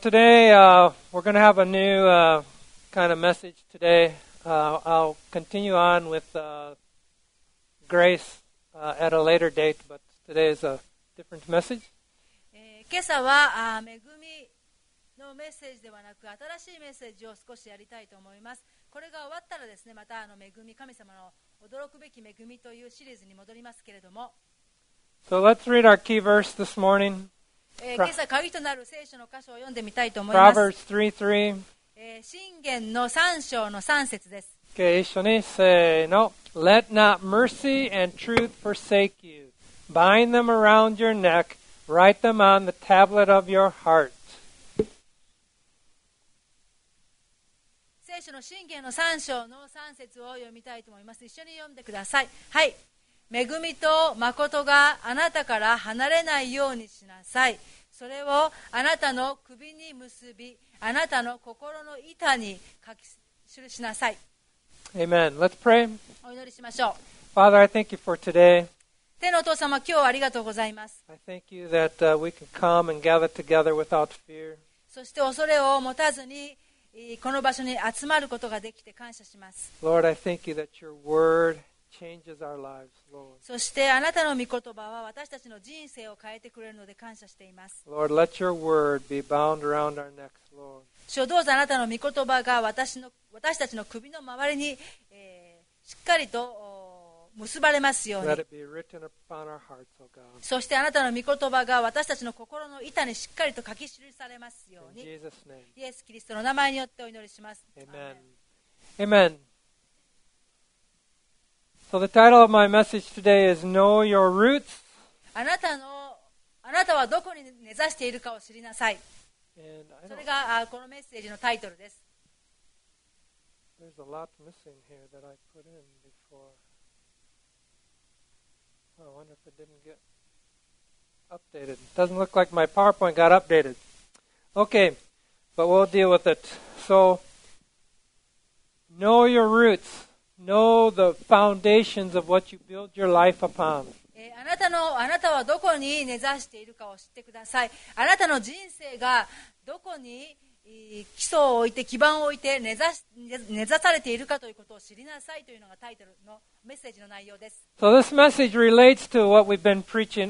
today we're going to have a new kind of message today. I'll continue on with grace at a later date, but today is a different message. 今朝は恵みのメッセージではなく新しいメッセージを少しやりたいと思います。これが終わったらですね、また恵み、神様の驚くべき恵みというシリーズに戻りますけれども。 So let's read our key verse this morning. 今朝鍵となる聖書の箇所を読んでみたいと思います。 Proverbs 3:3. 箴言の3章の3節です。 Okay, 一緒にせーの。Let not mercy and truth forsake you. Bind them around your neck. Write them on the tablet of your heart. 聖書の箴言の3章の3節を読みたいと思います。一緒に読んでください。はい。恵みと誠があなたから離れないようにしなさい。それをあなたの首に結び、あなたの心の板に書き記しなさい。 Amen. Let's pray. お祈りしましょう。 Father, I thank you for today. 天のお父様、今日はありがとうございます。 I thank you that we can come and gather together without fear. そして恐れを持たずにこの場所に集まることができて感謝します。 Lord, I thank you that your word changes our lives, Lord. そしてあなたの御言葉は私たちの人生を変えてくれるので感謝しています。 Lord, let your word be bound around our necks, Lord. 主よ、どうぞあなたの御言葉が私たちの首の周りに、しっかりと結ばれますように。 Let it be written upon our hearts, O God. そしてあなたの御言葉が私たちの心の板にしっかりと書き記されますよう In に。 Jesus' name. イエス・キリストの名前によってお祈りします。 Amen. Amen. So the title of my message today is Know Your Roots. あなたはどこに根ざしているかを知りなさい。 And I それ don't, がこのメッセージのタイトルです。 there's a lot missing here that I put in before. Oh, I wonder if it didn't get updated. It doesn't look like my PowerPoint got updated. Okay, but we'll deal with it. So, know your roots. Know the foundations of what you build your life upon. あなたはどこに根ざしているかを知ってください。あなたの人生がどこに基礎を置いて基盤を置いて根ざされているかということを知りなさいというのがタイトルのメッセージの内容です。 So this message relates to what I've been preaching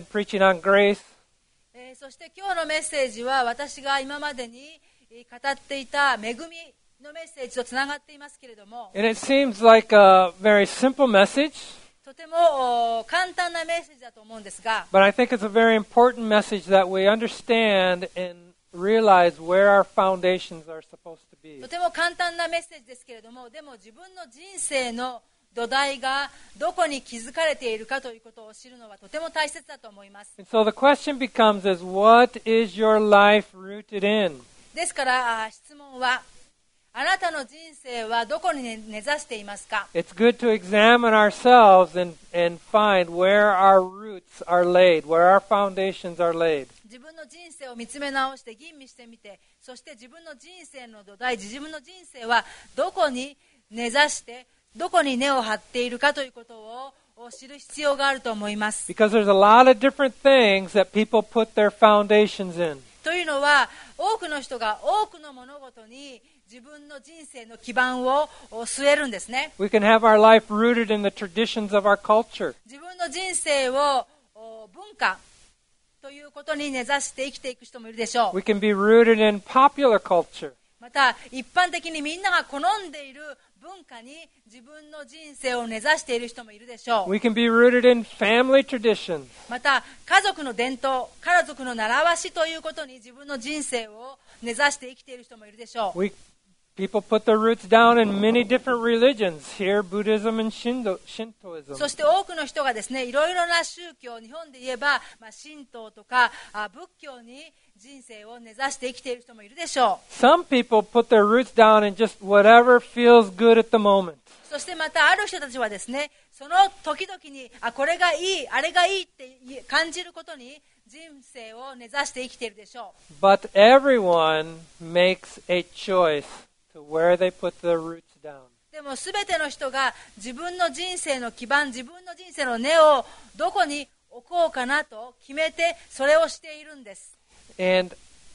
on grace. そして今日のメッセージは私が今までに語っていた恵みのメッセージとつながっていますけれども、 And it seems like a very simple message, とても簡単なメッセージだと思うんですが、 but I think it's a very important message that we understand and realize where our foundations are supposed to be. とても簡単なメッセージですけれども、でも自分の人生の土台がどこに築かれているかということを知るのはとても大切だと思います。 And so the question becomes is, what is your life rooted in? ですから質問は、あなたの人生はどこに根ざしていますか？ It's good to examine ourselves and find where our roots are laid, where our foundations are laid. 自分の人生を見つめ直して吟味してみて、そして自分の人生の土台、自分の人生はどこに根ざしてどこに根を張っているかということを知る必要があると思います。 Because there's a lot of different things that people put their foundations in. というのは、多くの人が多くの物事に自分の人生の基盤を据えるんですね。 We can have our life rooted in the traditions of our culture. 自分の人生を文化ということに根ざして生きていく人もいるでしょう。 We can be rooted in popular culture. また一般的にみんなが好んでいる文化に自分の人生を根ざしている人もいるでしょう。 We can be rooted in family traditions. また家族の伝統、家族の習わしということに自分の人生を根ざして生きている人もいるでしょう。 People put their roots down in many different religions. Here, Buddhism and Shintoism. そして多くの人がですね、いろいろな宗教、日本で言えば、神道とか仏教に人生を根ざして生きている人もいるでしょう。 Some people put their roots down in just whatever feels good at the moment. そしてまたある人たちはですね、その時々にこれがいい、あれがいいって感じることに人生を根ざして生きているでしょう。 But everyone makes a choice to where they put their roots down. でも全ての人が自分の人生の基盤、自分の人生の根をどこに置こうかなと決めてそれをしているんです。 And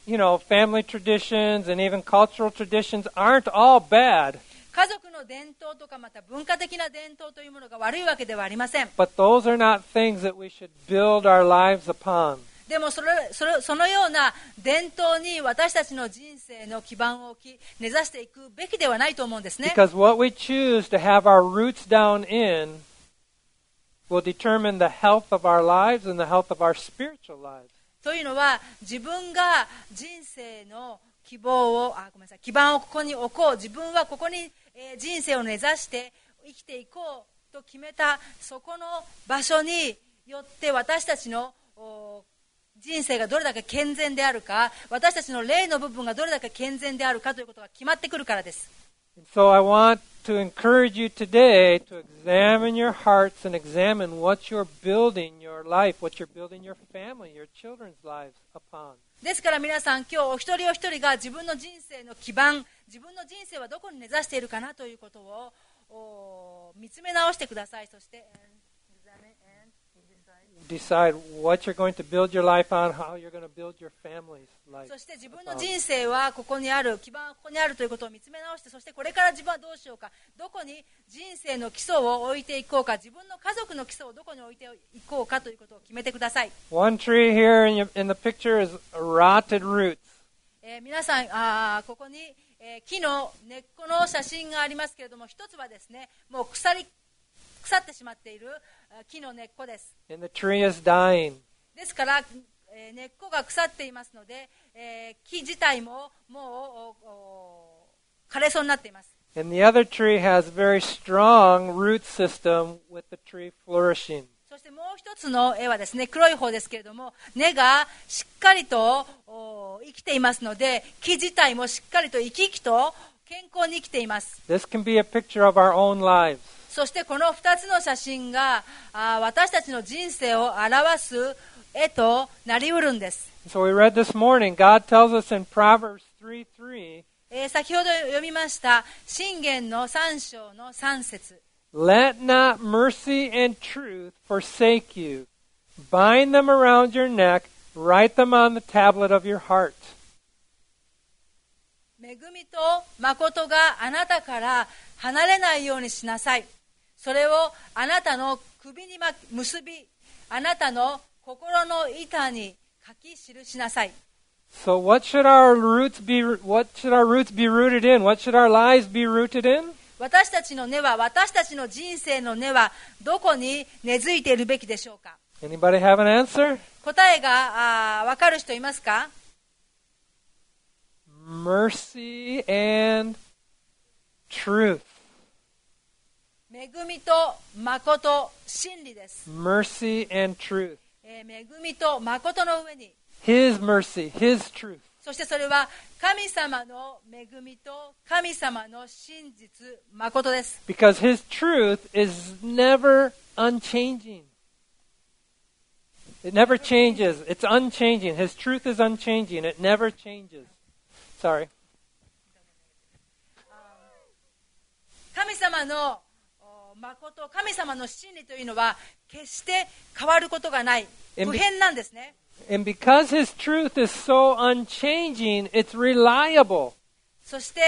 family traditions and even cultural traditions aren't all bad. 家族の伝統とかまた文化的な伝統というものが悪いわけではありません。 But those are not things that we should build our lives upon. でもそのような伝統に私たちの人生の基盤を置き根ざしていくべきではないと思うんですね。 Because what we choose to have our roots down in will determine the health of our lives and the health of our spiritual lives. というのは自分が人生の基盤をここに置こう、自分はここに人生を根ざして生きていこうと決めたそこの場所によって私たちの人生がどれだけ健全であるか、私たちの霊の部分がどれだけ健全であるかということが決まってくるからです。 So I want to encourage you today to examine your hearts and examine what you're building your life, what you're building your family, your children's lives upon. ですから皆さん、今日お一人お一人が自分の人生の基盤、自分の人生はどこに根ざしているかなということを見つめ直してください。そして Decide what you're going to build your life on, how you're going to build your family's life. そして自分の人生はここにある、基盤はここにあるということを見つめ直して、そしてこれから自分はどうしようか、どこに人生の基礎を置いていこうか、自分の家族の基礎をどこに置いていこうかということを決めてください。 One tree here in the picture is rotted roots. 皆さん、ここに、木の根っこの写真がありますけれども、一つはですね、もう腐ってしまっている木の根っこです。 And the tree is dying. ですから、根っこが腐っていますので、木自体ももう枯れそうになっています。 And the other tree has very strong root system with the tree flourishing. そしてもう一つの絵はですね、黒い方ですけれども、根がしっかりと生きていますので、木自体もしっかりと生き生きと健康に生きています。 This can be a picture of our own lives. そしてこの2つの写真が私たちの人生を表す絵となりうるんです。 So we read this morning, God tells us in Proverbs 3:3, 先ほど読みました箴言の3章の3節。 Let not mercy and truth forsake you. Bind them around your neck, write them on the tablet of your heart. 恵みと誠があなたから離れないようにしなさい。それをあなたの首に結び、あなたの心の板に書き記しなさい。 So what should our roots be rooted in? What should our lives be rooted in? 私たちの根は、私たちの人生の根はどこに根付いているべきでしょうか？ Anybody have an answer? 答えが分かる人いますか？ Mercy and truth. 恵みと誠、真理です。 Mercy and truth. 恵みと誠の上に、 His mercy, His truth. そしてそれは神様の恵みと神様の真実、誠です。 Because His truth is never unchanging. It never changes. It's unchanging. His truth is unchanging. It never changes. Sorry. 神様の誠、神様の真理というのは決して変わることがない。不変なんですね。 And because His truth is so unchanging, it's reliable. そして、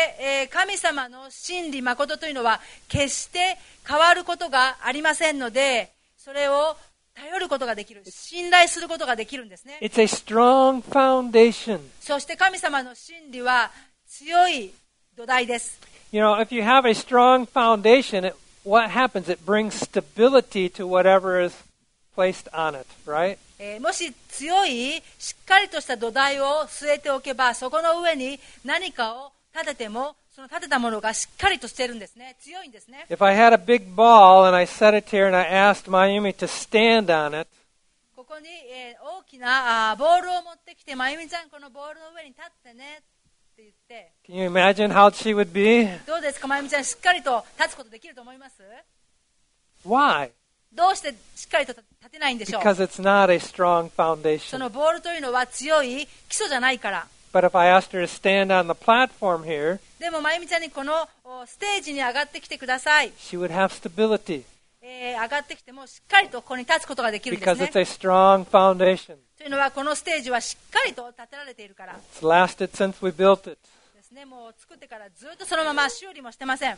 神様の真理、誠というのは決して変わることがありませんので、それを頼ることができる、信頼することができるんですね。 It's a strong foundation. そして神様の真理は強い土台です。 You know, if you have a strong foundation, what happens? It brings stability to whatever is placed on it, right? もし強い、しっかりとした土台を据えておけば、そこの上に何かを立てても、その立てたものがしっかりとしているんですね。強いんですね。 If I had a big ball and I set it here and I asked Mayumi to stand on it, ここに、大きなボールを持ってきて、まゆみちゃんこのボールの上に立ってねって言って、 can you imagine how she would be? どうですか、まゆみちゃんしっかりと立つことできると思います？ Why? どうしてしっかりと立てないんでしょう？ Because it's not a strong そ foundation. のボールというのは強い基礎じゃないから。 But if I asked her to stand on the platform here, でもまゆみちゃんにこのステージに上がってきてください。 she would have stability. 上がってきてもしっかりとここに立つことができるんです because ね。 it's a strong foundation. というのはこのステージはしっかりと立てられているから It's lasted since we built it. ですね。もう作ってからずっとそのまま修理もしてません。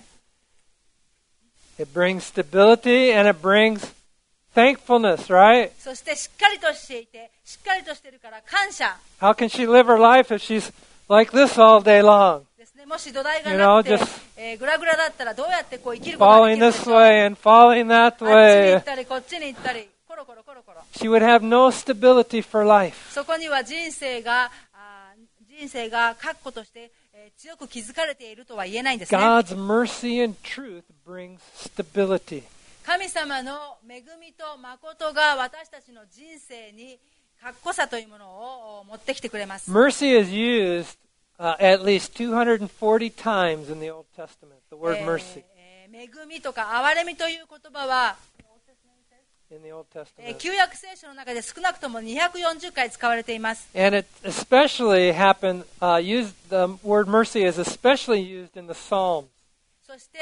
It brings stability and it brings thankfulness, right? そしてしっかりとしていて、しっかりとしているから感謝 How can she live her life if she's like this all day long? ですね。もし土台がなくて、 You know, just グラグラだったらどうやってこう生きることがで Falling きるんで this しょう。 way and falling that あっちに行 way. ったりこっちに行ったり、コロコロコロコロ。 She would have no stability for life. そこには人生が確固として、強く築かれているとは言えないんですね。 God's mercy and truth brings stability. 神様の恵みと誠が私たちの人生に確固さというものを持ってきてくれます。 Mercy is used at least 240 times in the Old Testament, the word mercy 恵みとか憐れみという言葉は、 in the Old Testament. 旧約聖書の中で少なくとも240回使われています。 And it especially happened, the word mercy is especially used in the Psalms. そして、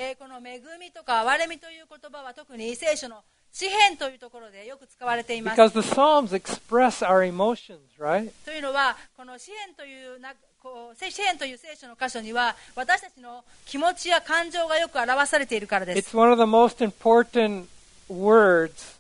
この恵みとか憐れみという言葉は特に聖書の詩篇というところでよく使われています。 Because the Psalms express our emotions, right? というのは、この詩篇という聖書の箇所には私たちの気持ちや感情がよく表されているからです。 It's one of the most important words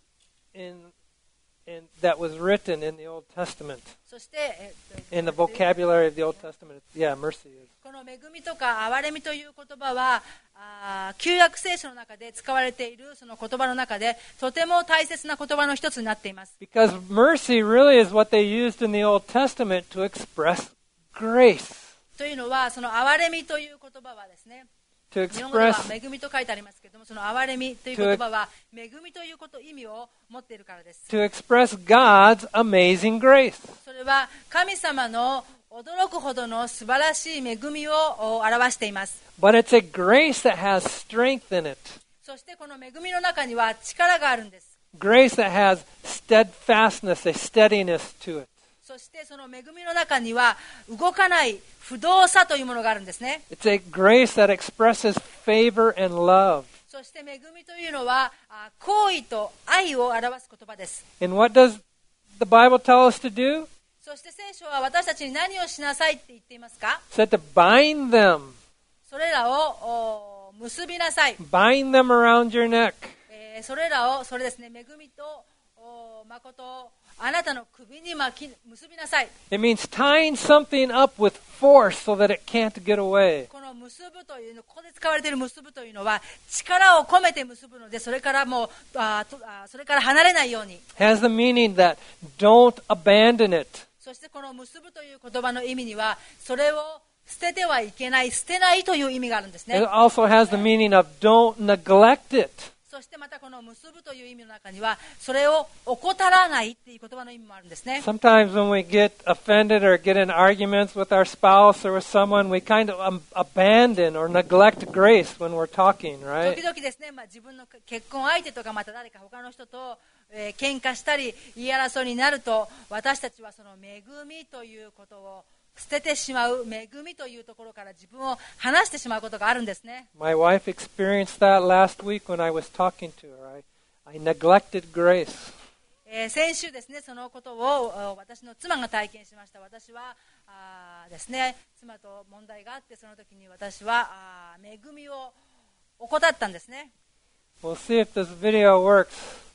that was written in the Old Testament. そして、 In the vocabulary of the Old Testament, yeah, mercy is. この恵みとか憐れみという言葉は旧約聖書の中で使われているその言葉の中でとても大切な言葉の一つになっています。 Because mercy really is what they used in the Old Testament to express grace, というのはその憐れみという言葉はですね、 to 日本語では express 恵みと書いてありますけれども、その憐れみという言葉は恵みという意味を持っているからです。 to express God's amazing grace. それは神様の驚くほどの素晴らしい恵みを表しています。 But it's a grace that has strength in it. そしてこの恵みの中には力があるんです。 Grace that has steadfastness, a steadiness to it. そしてその恵みの中には動かない不動さというものがあるんですね。 It's a grace that expresses favor and love. そして恵みというのは好意と愛を表す言葉です。 And what does the Bible tell us to do? そして聖書は私たちに何をしなさいって言っていますか？ It said to bind them. それらを結びなさい。 Bind them around your neck. それらを、それですね、恵みと誠をあなたの首に結びなさい。 It means tying something up with force so that it can't get away. この結ぶというの、ここで使われている結ぶというのは力を込めて結ぶので、それからもうそれから離れないように。 Has the meaning that don't abandon it. そしてこの結ぶという言葉の意味には、それを捨ててはいけない、捨てないという意味があるんですね。 It also has the meaning of don't neglect it. そしてまたこの結ぶという意味の中には、それを怠らないっていう言葉の意味もあるんですね。 Sometimes when we get offended or get in arguments with our spouse or with someone, we kind of abandon or neglect grace when we're talking, 時 right? 々ですね、自分の結婚相手とかまた誰か他の人と、喧嘩したり言い争いになると、私たちはその恵みということを捨ててしまう、恵みというところから自分を離してしまうことがあるんですね。 My wife experienced that last week when I was talking to her. I neglected grace. 先週ですね、そのことを私の妻が体験しました。私はですね、妻と問題があって、その時に私は恵みを怠ったんですね。 We'll see if this video works.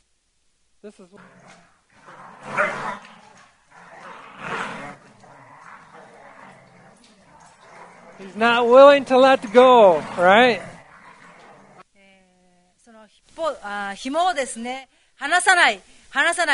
This is. He's not willing to let go, right? その紐をですね、離さない、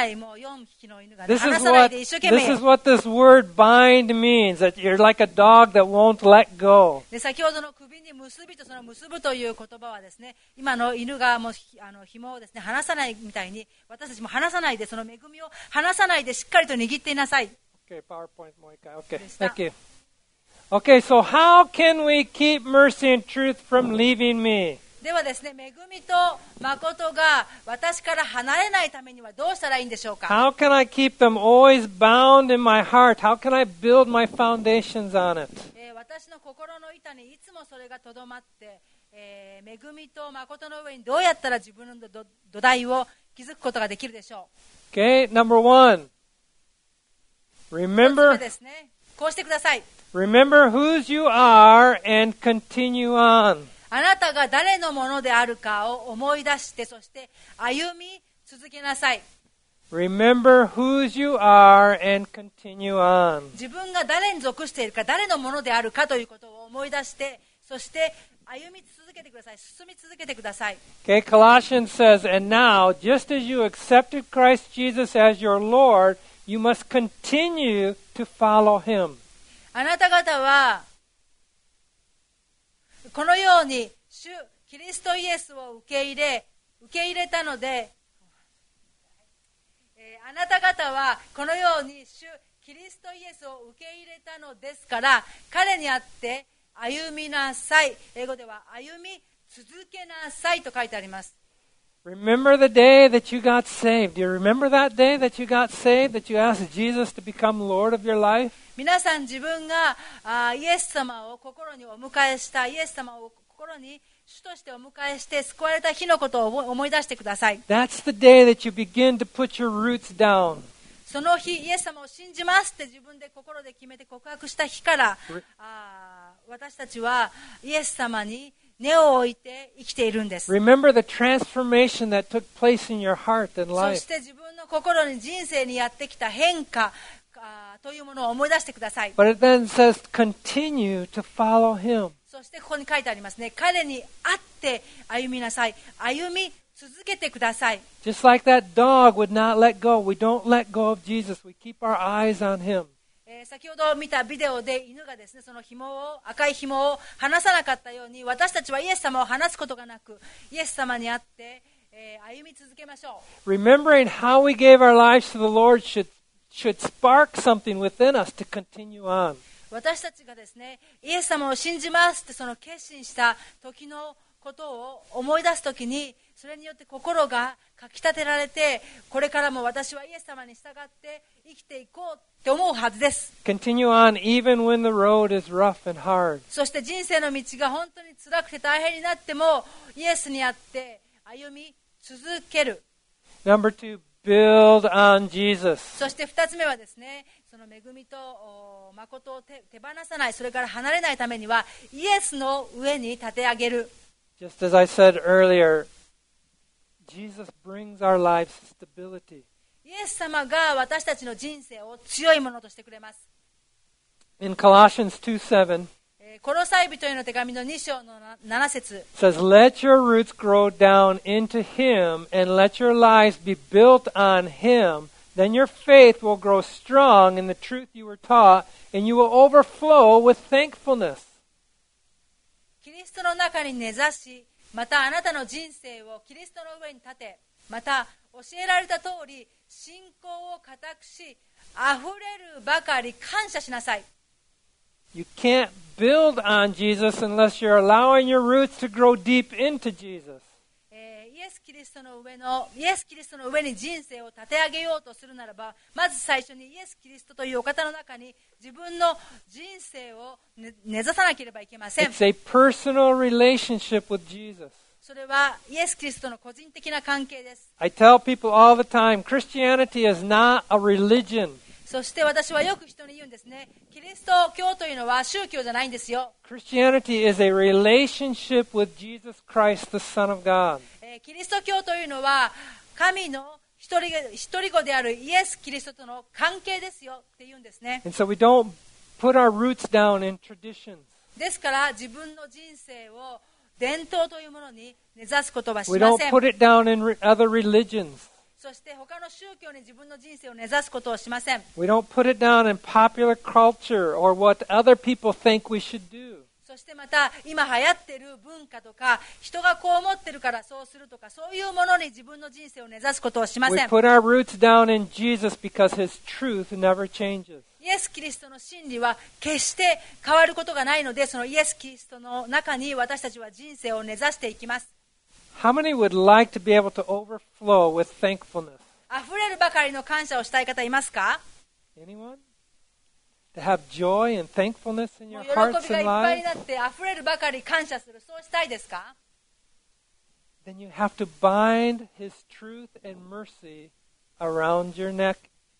もう4匹の犬が、ね、 This 離 is さない what で一生懸命 this is what this word bind means. That you're like a dog that won't let go. で、先ほどの首に結びとその結ぶという言葉はですね、今の犬がもう紐をですね離さないみたいに、私たちも離さないで、その恵みを離さないでしっかりと握っていなさい。 Okay, PowerPoint もう一回. Okay, thank you. Okay, so how can we keep mercy and truth from leaving me? ではですね、恵みと誠が私から離れないためにはどうしたらいいんでしょうか？ How can I keep them always bound in my heart? How can I build my foundations on it? 私の心の板にいつもそれがとどまって、 恵みと誠の上にどうやったら自分の土台を築くことができるでしょう。 Okay, number one. 一つ目 Remember, ですね。こうしてください。 remember whose you are and continue on. あなたが誰のものであるかを思い出して、そして歩み続けなさい。 Remember whose you are and continue on. 自分が誰に属しているか、誰のものであるかということを思い出して、そして歩み続けてください。進み続けてください。 Okay, Colossians says, and now, just as you accepted Christ Jesus as your Lord, you must continue to follow him. あなた方はこのように主キリストイエスを受け入れたので、あなた方はこのように主キリストイエスを受け入れたのですから、彼にあって歩みなさい。英語では歩み続けなさいと書いてあります。 Remember the day that you got saved. Do you remember that day that you got saved, that you asked Jesus to become Lord of your life? 皆さん自分がイエス様を心にお迎えした、イエス様を心に主としてお迎えして救われた日のことを思い出してください。 That's the day that you begin to put your roots down. その日、イエス様を信じますって自分で心で決めて告白した日から私たちはイエス様に根を置いて生きているんです。 Remember the transformation that took place in your heart and そ life. して自分の心に人生にやってきた変化というものを思い出してください。 But it then says, continue to follow him. そしてここに書いてありますね。彼に会って歩みなさい。歩み続けてください。 Just like that dog would not let go. We don't let go of Jesus. We keep our eyes on him. 先ほど見たビデオで犬がですね、その赤い紐を離さなかったように、私たちはイエス様を離すことがなく、イエス様に会って、歩み続けましょう。 Remembering how we gave our lives to the Lord should spark something within us to continue on. 私たちがですね、イエス様を信じますってその決心した時のことを思い出すときに、それによって心がかき立てられて、これからも私はイエス様に従って生きていこうって思うはずです。 Continue on even when the road is rough and hard. そして人生の道が本当に辛くて大変になっても、イエスにあって歩み続ける。 Number 2, build on Jesus. そして2つ目はですね、その恵みと誠を手放さない、それから離れないためには、イエスの上に立て上げる。 Just as I said earlier, Jesus brings our lives stability. イエス様が私たちの人生を強いものとしてくれます。 In Colossians 2:7, コロサイ人への手紙の2章の7節 says, let your roots grow down into him and let your lives be built on him. Then your faith will grow strong in the truth you were taught and you will overflow with thankfulness. キリストの中に根ざし、またあなたの人生をキリストの上に立て、また教えられた通り信仰を固くし、あふれるばかり感謝しなさい。 You can't build on Jesus unless you're allowing your roots to grow deep into Jesus. イエス・キリストの上に人生を立て上げようとするならば、まず最初にイエス・キリストというお方の中に自分の人生を根ざさなければいけません。 It's a personal relationship with Jesus. それはイエス・キリストの個人的な関係です。 I tell people all the time, Christianity is not a religion. そして私はよく人に言うんですね。キリスト教というのは宗教じゃないんですよ。 Christianity is a relationship with Jesus Christ, the Son of God. キリスト教というのは神の一人子であるイエス・キリストとの関係ですよって言うんですね。 And so we don't put our roots down in traditions. ですから自分の人生を伝統というものに根ざすことはし We ま don't せん。 put it down in other religions. そして他の宗教に自分の人生を根ざすことをしません。 We don't put it down in popular culture or what other people think we should do. そしてまた今流行っている文化とか、人がこう思ってるからそうするとか、そういうものに自分の人生を根ざすことをしま We せん。 put our roots down in Jesus because his truth never changes. イエス・キリストの真理は決して変わることがないので、そのイエス・キリストの中に私たちは人生を根ざしていきます。 How many would like to be able to overflow with thankfulness? あふれるばかりの感謝をしたい方いますか？ Anyone? to have joy and thankfulness in も your う喜 hearts びがい and っぱいに lives, なって溢れるばかり感謝する、そうしたいですか？ then you have to bind His truth and mercy around your neck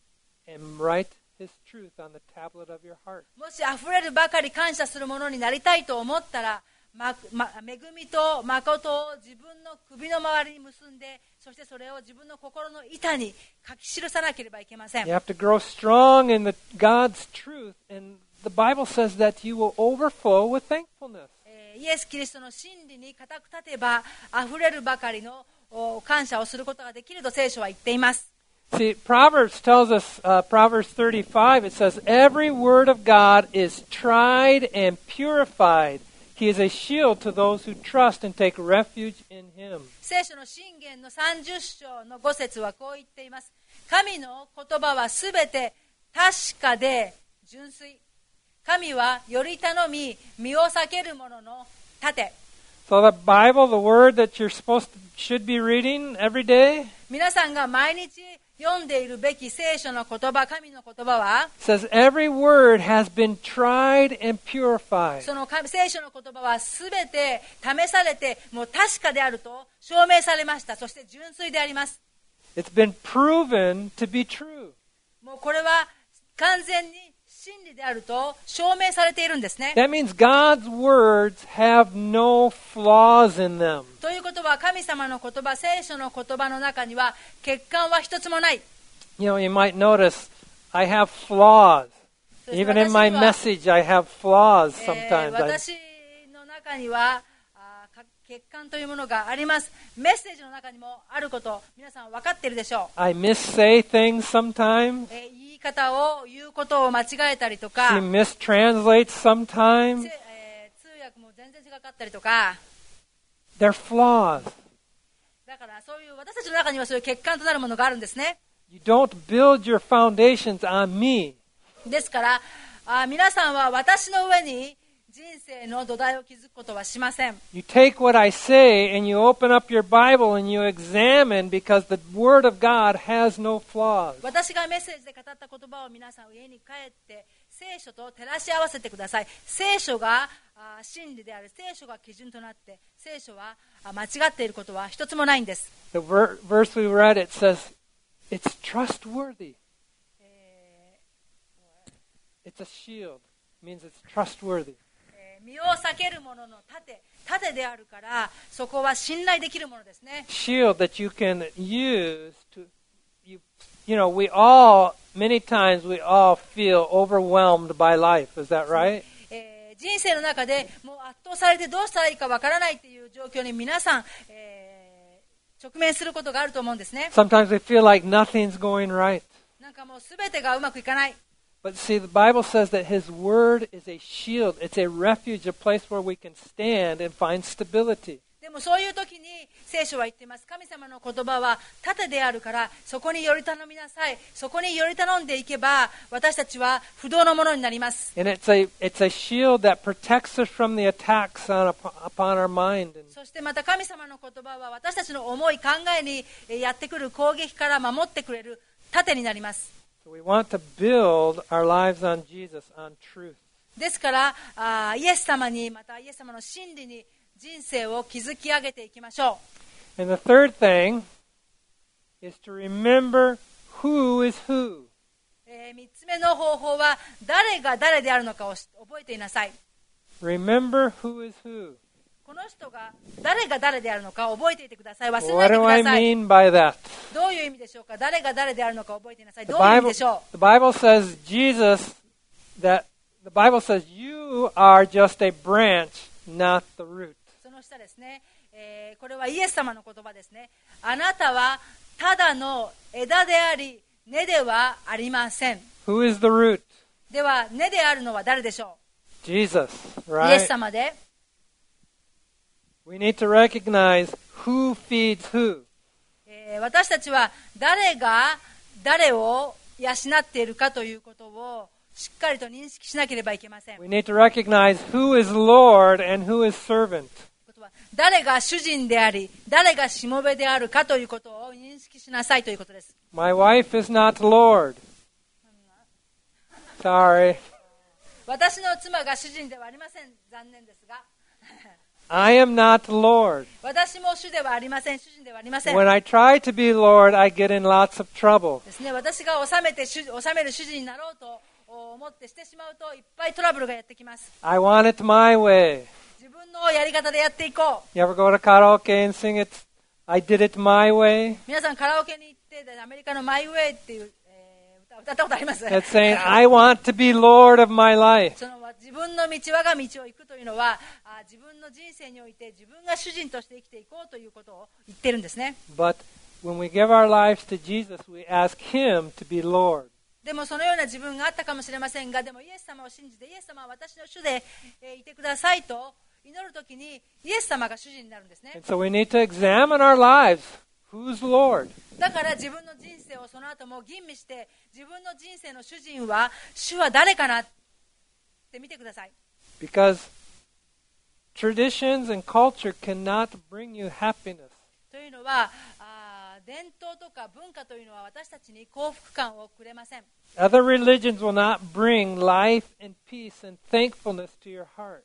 and write His truth on the tablet of your heart. もし溢れるばかり感謝するものになりたいと思ったら、恵みと誠を自分の首の周りに結んで、そしてそれを自分の心の板に書き記さなければいけません。 You have to grow strong in God's truth, and the Bible says that you will overflow with thankfulness. イエス・キリストの真理に固く立てば、溢れるばかりの感謝をすることができると聖書は言っています。 See, Proverbs tells us, Proverbs 35, it says, every word of God is tried and purified. He is a shield to those who trust and take refuge in Him. 聖書の箴言の30章の5節はこう言っています。神の言葉はすべて確かで純粋。神はより頼み、身を避ける者の盾。 So the Bible, the word that should be reading every day, 皆さんが毎日読んでいるべき聖書の言葉、神の言葉は、 says every word has been tried and purified. その聖書の言葉はすべて試されて、もう確かであると証明されました。そして純粋であります。 It's been proven to be true. もうこれは完全に真理であると証明されているんですね。 That means God's words have no flaws in them. ということは、神様の言葉、聖書の言葉の中には欠陥は一つもない。 You know, you might notice I have flaws. Even in my message, I have flaws sometimes. 私の中には欠陥というものがあります。メッセージの中にもあること、皆さん分かっているでしょう。 I missay things sometimes. 言い方を言うことを間違えたりと She か、 mistranslates sometimes. 通訳も全然違かったりとか、 They're flaws. だからそういう私たちの中にはそういう欠陥となるものがあるんですね。 You don't build your foundations on me. ですから皆さんは私の上に人生の土台を築くことはしません。 You take what I say and you open up your Bible and you examine because the Word of God has no flaws. 私がメッセージで語った言葉を皆さん家に帰って聖書と照らし合わせてください。聖書が真理である。聖書が基準となって聖書は間違っていることは一つもないんです。 The verse we read, it says, it's trustworthy. It's a shield. It means it's trustworthy. 身を避けるものの盾であるから、そこは信頼できるものですね。 Shield that you can use to, you know, many times we all feel overwhelmed by life. Is that right? 人生の中でもう圧倒されてどうしたらいいかわからないという状況に皆さん、直面することがあると思うんですね。 Sometimes we feel like nothing's going right. なんかもう全てがうまくいかない。 But see, the Bible says that His Word is a shield. It's a refuge, a place where we can stand and find stability. でもそういう時に聖書は言っています。神様の言葉は盾であるから、そこにより頼みなさい。そこにより頼んでいけば、私たちは不動のものになります。 And it's a shield that protects us from the attacks upon our mind. そしてまた神様の言葉は私たちの思い考えにやってくる攻撃から守ってくれる盾になります。 So we want to build our lives on Jesus, on truth. ですからイエス様に、またイエス様の真理に人生を築き上げていきましょう。 And the third thing is to remember who is who. 3つ目の方法は誰が誰であるのかを覚えていなさい。 Remember who is who. この人が誰が誰であるのか覚えていてください。忘れない What で do く I ださい。 mean by that? どういう意味でしょうか。誰が誰であるのか覚えていなさい。 The どういう意味 Bible, でしょ the Bible says the Bible says you are just a branch, not the root. う。その下ですね、これはイエス様の言葉ですね。あなたはただの枝であり根ではありません。 Who is the root? では根であるのは誰でしょ Jesus, う。イエス right? 様で、 We need to recognize who feeds who. 私たちは誰が誰を養っているかということをしっかりと認識しなければいけません。 We need to recognize who is Lord and who is servant. 誰が主人であり、誰がしもべであるかということを認識しなさいということです。 My wife is not Lord. Sorry. 私の妻が主人ではありません。残念ですが。 I am not Lord. 私も主ではありません。主人ではありません。 When I try to be Lord, I get in lots of trouble. ですね、私が治める主人になろうと思ってしてしまうといっぱいトラブルがやってきます。 I want it my way. 自分のやり方でやっていこう。 You ever go to karaoke and sing it? I did it my way. 皆さんカラオケに行ってアメリカのマイウェイっていう、歌ったことあります。 It's saying, I want to be Lord of my life. その自分の道、我が道を行くというのは自分の人生において自分が主人として生きていこうということを言ってるんですね。 But when we give our lives to Jesus, we ask Him to be Lord. でもそのような自分があったかもしれませんが、でもイエス様を信じてイエス様は私の主でいてくださいと祈るときにイエス様が主人になるんですね。 And so we need to examine our lives. Who's Lord? だから自分の人生をその後も吟味して自分の人生の主人は主は誰かなって見てください。 Because traditions and culture cannot bring you happiness. というのは伝統とか文化というのは私たちに幸福感をくれません。 Other religions will not bring life and peace and thankfulness to your heart.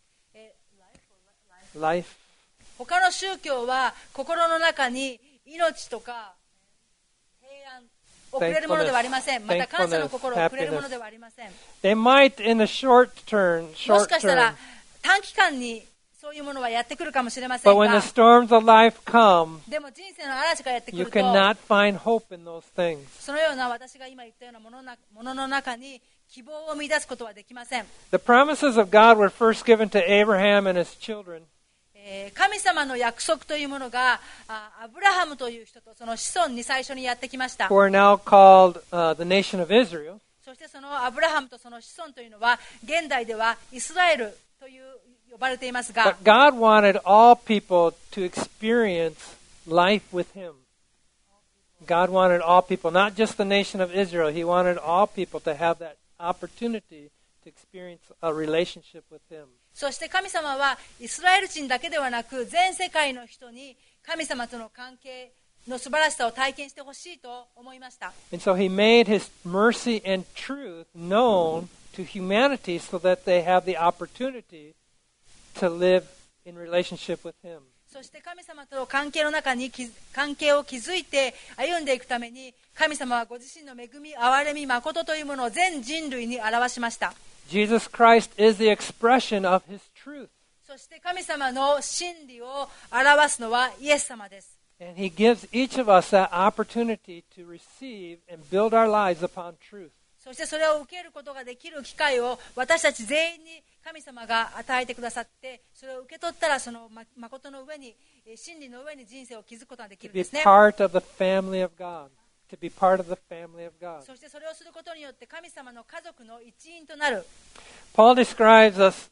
Life. 他の宗教は心の中に命とか平安をくれるものではありません。また感謝の心をくれるものではありません。 They might in the short もしかしたら term, 短期間にそういうものはやってくるかもしれません but when が、 the storms of life come, でも人生の嵐がやってく you ると cannot find hope in those things. そのような私が今言ったようなものの中に希望を見出すことはできません。 The promises of God were first given to Abraham and his children. 神様の約束というものがアブラハムという人とその子孫に最初にやってきました。 Who are now called the nation of Israel. そしてそのアブラハムとその子孫というのは現代ではイスラエルという呼ばれていますが、 But God wanted all people to experience life with Him. God wanted all people, not just the nation of Israel. He wanted all people to have that opportunity to experience a relationship with Him. そして神様はイスラエル人だけではなく全世界の人に神様との関係の素晴らしさを体験してほしいと思いました。 And so He made His mercy and truth known to humanity so that they have the opportunity to live in relationship with Him. そして神様との関係の中に関係を築いて歩んでいくために神様はご自身の恵み、憐れみ、誠というものを全人類に表しました。 Jesus Christ is the expression of His truth. そして神様の真理を表すのはイエス様です。 And He gives each of us that opportunity to receive and build our lives upon truth. そしてそれを受けることができる機会を私たち全員に神様が与えてくださって、それを受け取ったらその誠の上に、真理の上に人生を築くことができ To るん be ですね。 part of the family of God. To be part of the family of God. そしてそれをすることによって神様の家族の一員となる。 Paul describes us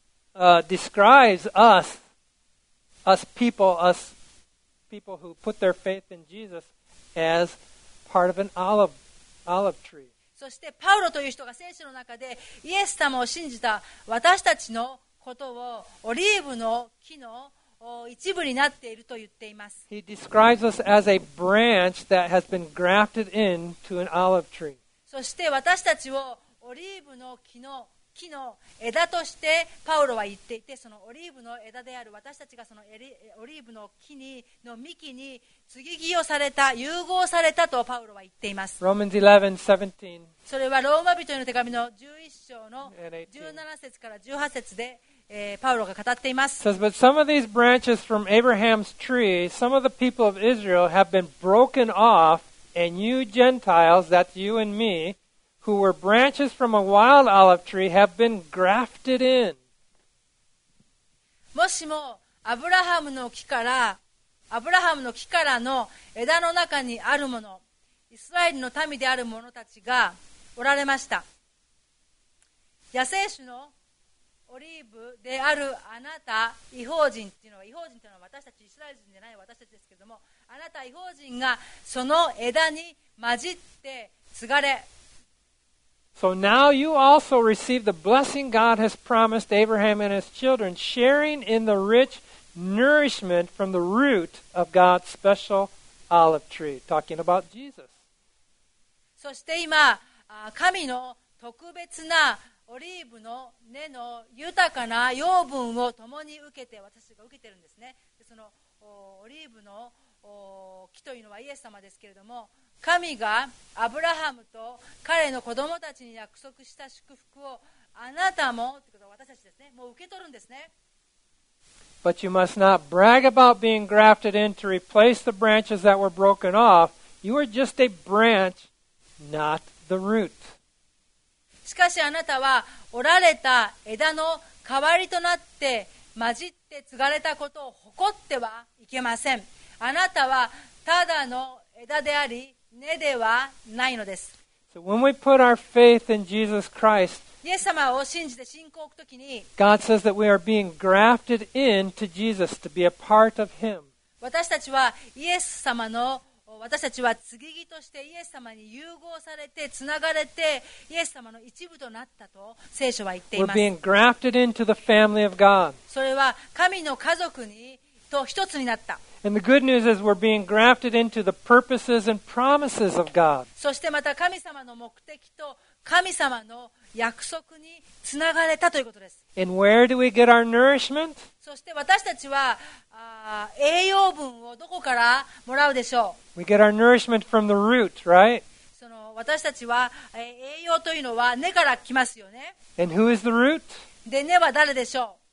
people who put their faith in Jesus as part of an olive tree. そしてパウロという人が聖書の中でイエス様を信じた私たちのことをオリーブの木の一部になっていると言っています。 He describes us as a branch that has been grafted into an olive tree. そして私たちをオリーブの木の枝としてパウロは言っていて、そのオリーブの枝である私たちがそのオリーブの幹に接ぎ木をされた、融合されたとパウロは言っています。 Romans 11:17. それはローマ人への手紙の11章の And 18. 17節から18節で、パウロが語っています。 It says, but some of these branches from Abraham's tree, some of the people of Israel have been broken off, and you Gentiles, that's you and me, who were branches from a wild olive tree, have been grafted in. もしもアブラハムの木からの枝の中にあるもの、イスラエルの民である者たちがおられました。野生種のオリーブであるあなた、異邦人っていうのは私たちイスラエル人じゃない私たちですけれども、あなた異邦人がその枝に混じって継がれ、 So now you also receive the blessing God has promised Abraham and his children, sharing in the rich nourishment from the root of God's special olive tree. Talking about Jesus. そして今、神の特別なオリーブの根の豊かな養分を共に受けて、私が受けてるんですね。でそのオリーブの木というのはイエス様ですけれども、神がアブラハムと彼の子供たちに約束した祝福をあなたもということは私たちですね、もう受け取るんですね。 But you must not brag about being grafted in to replace the branches that were broken off. You are just a branch, not the root. しかしあなたは折られた枝の代わりとなって混じって継がれたことを誇ってはいけません。あなたはただの枝であり根ではないのです。 So when we put our faith in Jesus Christ, イエス様を信じて信仰を置くときに、 God says that we are being grafted into Jesus to be a part of Him. 私たちは私たちは継ぎ木としてイエス様に融合されてつながれてイエス様の一部となったと聖書は言ってい We're ます。 being grafted into the family of God. それは神の家族と一つになった。 And the good news is we're being grafted into the purposes and promises of God. そしてまた神様の目的と神様の約束につながれたということです。 And where do we get our nourishment? そして私たちは栄養分をどこからもらうでしょう。 We get our nourishment from the root, right? 私たちは栄養というのは根から来ますよね。 And who is the root? で根は誰でしょ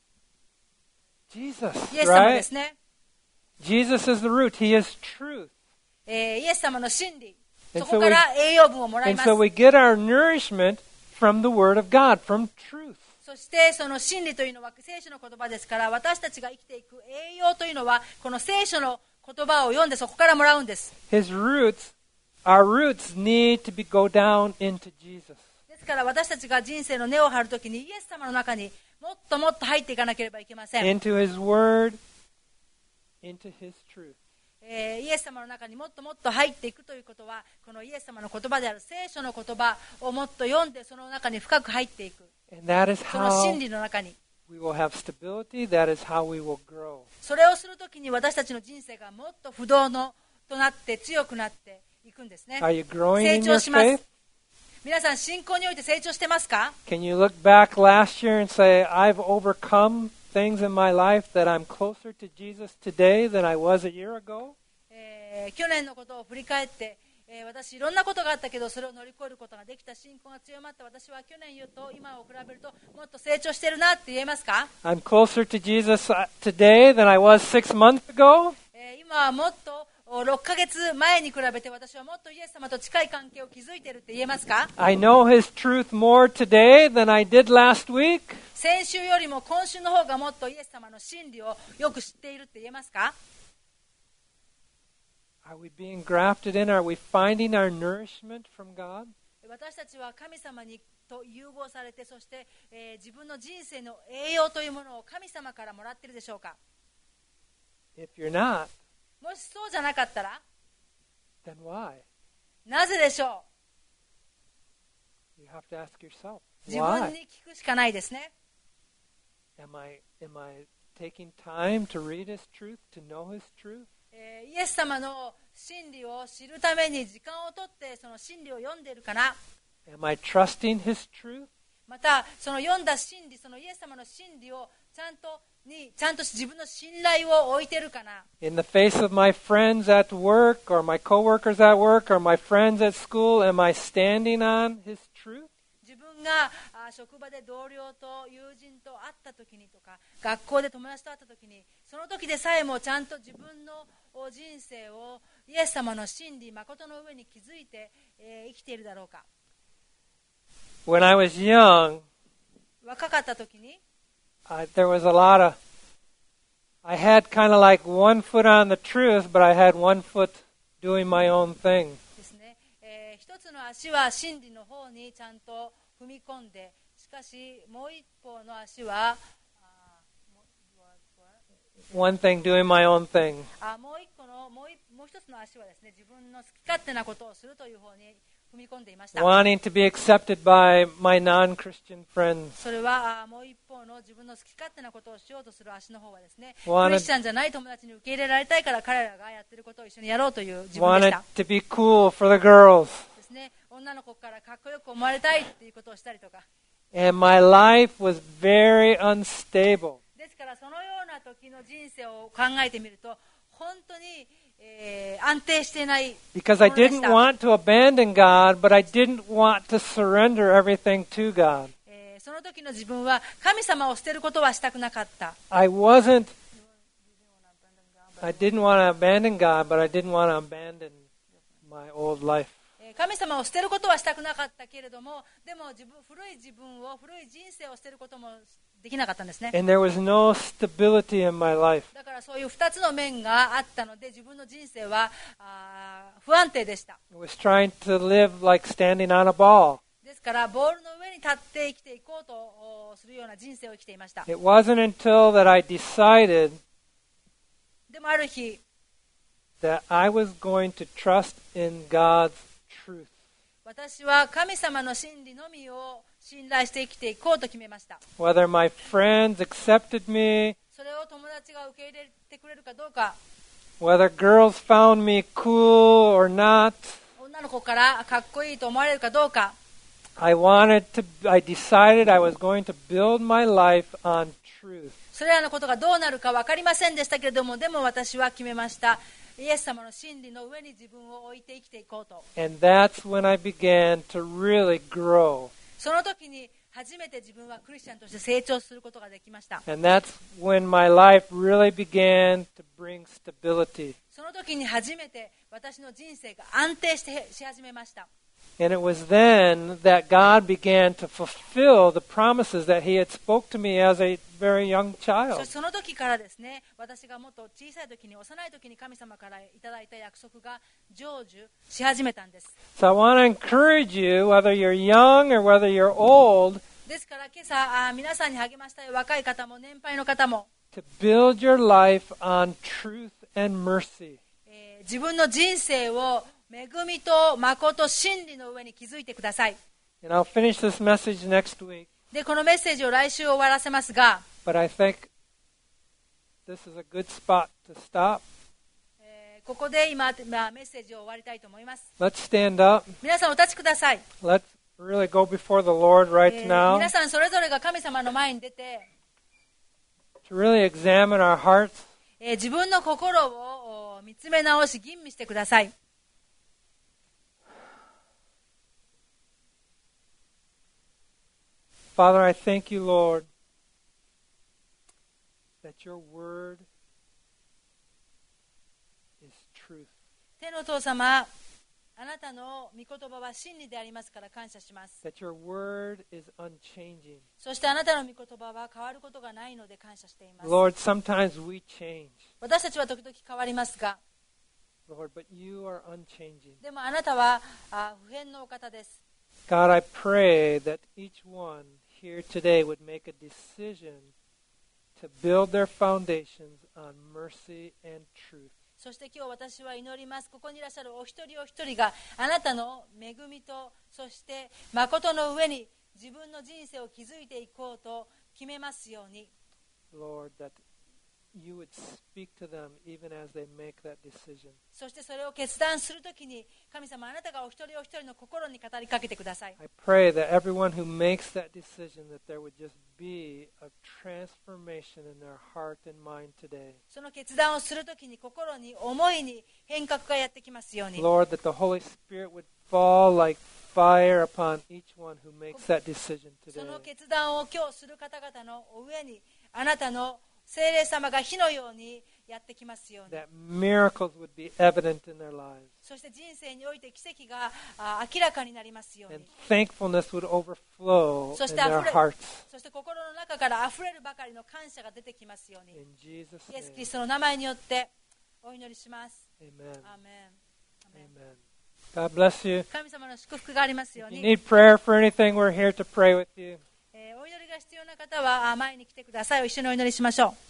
Jesus, う。イエス様で right? すね。 Jesus is the root. He is truth. イエス様の真理、 And そこから栄養分をもらい And ます。 so we get our nourishment from the Word of God, from truth. そしてその真理というのは聖書の言葉ですから、私たちが生きていく栄養というのはこの聖書の言葉を読んでそこからもらうんです。 His roots, our roots need to go down into Jesus. ですから私たちが人生の根を張るときにイエス様の中にもっともっと入っていかなければいけません。 Into His Word, into His truth. イエス様の中にもっともっと入っていくということは、このイエス様の言葉である聖書の言葉をもっと読んでその中に深く入っていく。 And that is その真 how 理の中に。 we will have stability. That is how we will grow. それをするときに私たちの人生がもっと不動のとなって強くなっていくんですね。 Are you growing 成 in 長 your します。 faith? 皆さん信仰において成長してますか？ Can you look back last year and say, I've overcome things in my life that I'm closer to Jesus today than I was a year ago? 去年のことを振り返って、私いろんなことがあったけどそれを乗り越えることができた、信仰が強まった私は去年と今を比べるともっと成長してるなって言えますか？ I'm closer to Jesus today than I was 6 months ago? 今はもっと6ヶ月前に比べて私はもっとイエス様と近い関係を築いているって言えますか？ I know His truth more today than I did last week? 先週よりも今週の方がもっとイエス様の真理をよく知っているって言えますか？ Are we being grafted in? Are we finding our nourishment from God? 私たちは神様にと融合されて、そして、自分の人生の栄養というものを神様からもらっているでしょうか？ If you're not, もしそうじゃなかったら then why? なぜでしょ You have to ask yourself, う？自分 why? に聞くしかないですね。 Am I taking time to read His truth, to know His truth? イエス様の真理を知るために時間をとってその真理を読んでいるかな？ Am I trusting His truth? またその読んだ真理、そのイエス様の真理をちゃんと自分の信頼を置いているかな？ In the face of my friends at work or my coworkers at work or my friends at school, am I standing on His truth? 自分が職場で同僚と友人と会った時にとか、学校で友達と会った時に、その時でさえもちゃんと自分の人生をイエス様の真理、誠の上に築いて、生きているだろうか？ When I was young, 若かった時に there was a lot of, I had kind of like one foot on the truth, but I had one foot doing my own thing. ですね、一つの足は真理の方にちゃんと踏み込んで、しかしもう一方の足は One thing doing my own thing. もう一つの足はですね、自分の好き勝手なことをするという方に踏み込んでいました。 Wanting to be accepted by my non-Christian friends. それはもう一方の自分の好き勝手なことをしようとする足の方はですね、ク Wanted- リスチャンじゃない友達に受け入れられたいから彼らがやってることを一緒にやろうという自分でし Wanted た。 to be cool for the girls. ですね、女の子からかっこよく思われたいっていうことをしたりとか。 And my life was very unstable. ですからそのような時の人生を考えてみると本当に、安定していない Because I didn't want to abandon God, but I didn't want to surrender everything to God. その時の自分は神様を捨てることはしたくなかった。 I didn't want to abandon God, but I didn't want to abandon my old life. 神様を捨てることはしたくなかったけれども、でも古い自分を、古い人生を捨てることもできなかったんですね。 And there was no stability in my life. だからそういう2つの面があったので、自分の人生は不安定でした。 I was trying to live like standing on a ball. ですからボールの上に立って生きていこうとするような人生を生きていました。 It wasn't until that I decided でもある日、 that I was going to trust in God's truth. 私は神様の真理のみを信頼して生きていこうと決めました。 Whether my friends accepted me, それを友達が受け入れてくれるかどうか、 whether girls found me cool or not, 女の子からかっこいいと思われるかどうか、 I decided I was going to build my life on truth. それらのことがどうなるか分かりませんでしたけれども、でも私は決めました。イエス様の真理の上に自分を置いて生きていこうと。 And that's when I began to really grow. その時に初めて自分はクリスチャンとして成長することができました。 And that's when my life really began to bring stability. その時に初めて私の人生が安定し始めました。 And it was then that God began to fulfill the promises that He had spoke to me as a very young そ child. してその時からですね、私がもっと小さい時に、幼い時に神様からいただいた約束が成就し始めたんです。 So I want to encourage you, whether you're young or whether you're old, ですから今朝皆さんに励ましたい、若い方も年配の方も、 to build your life on truth and mercy. 自分の人生を恵みと誠、真理の上に築いてください。 And I'll finish this message next week. で、このメッセージを来週終わらせますが、 But I think this is a good spot to stop. ここで今メッセージを終わりたいと思います。 Let's stand up. 皆さんお立ちください。 Let's really go before the Lord right now 皆さんそれぞれが神様の前に出て、 to really examine our hearts. 自分の心を見つめ直し吟味してください。 Father, I thank you, Lord, that your word is truth. 天のお父様、あなたの御言葉は真理でありますから感謝します。 That your word is unchanging. そしてあなたの御言葉は変わることがないので感謝しています。 Lord, sometimes we change, 私たちは時々変わりますが、 Lord, but you are unchanging. でもあなたは不変のお方です。 God, I pray that each one here today would make a decision to build their foundations on mercy and truth. そして今日私は祈ります。ここにいらっしゃるお一人お一人があなたの恵みとそして誠の上に自分の人生を築いていこうと決めますように。 Lord, that you would speak to them even as they make that decision. そしてそれを決断するときに神様あなたがお一人お一人の心に語りかけてください。 I pray that everyone who makes that decision, that there would just be a transformation in their heart and mind today. その決断をするときに心に思いに変革がやってきますように。 Lord, that the Holy Spirit would fall like fire upon each one who makes that decision そ today. の決断を今日する方々の上にあなたの聖霊様が火のようにやってきますように。 That miracles would be evident in their lives. そして人生において奇跡が明らかになりますように。 And thankfulness would overflow そし in て their hearts. そして心の中からあふれるばかりの感謝が出てきますように。 In Jesus' イエス・キ name, リストの名前によってお祈りします。 amen. アーメン。 Amen. God bless you. 神様の祝福がありますよう If you に。 need prayer for anything, we're here to pray with you. お祈りが必要な方は前に来てください。一緒にお祈りしましょう。